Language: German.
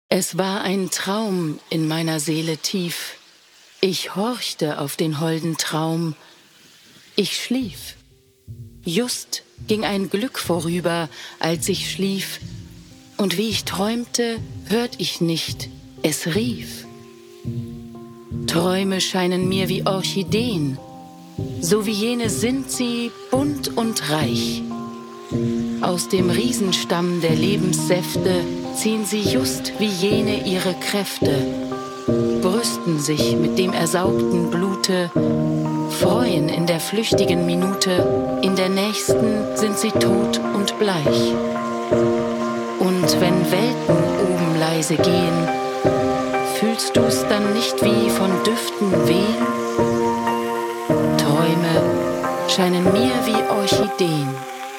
Es war ein Traum in meiner Seele tief. Ich horchte auf den holden Traum. Ich schlief. Just ging ein Glück vorüber, als ich schlief. Und wie ich träumte, hört ich nicht, es rief. Träume scheinen mir wie Orchideen. So wie jene sind sie bunt und reich. Aus dem Riesenstamm der Lebenssäfte ziehen sie just wie jene ihre Kräfte, brüsten sich mit dem ersaugten Blute, freuen in der flüchtigen Minute, in der nächsten sind sie tot und bleich. Und wenn Welten oben leise gehen, fühlst du's dann nicht wie von Düften wehen? Träume scheinen mir wie Orchideen.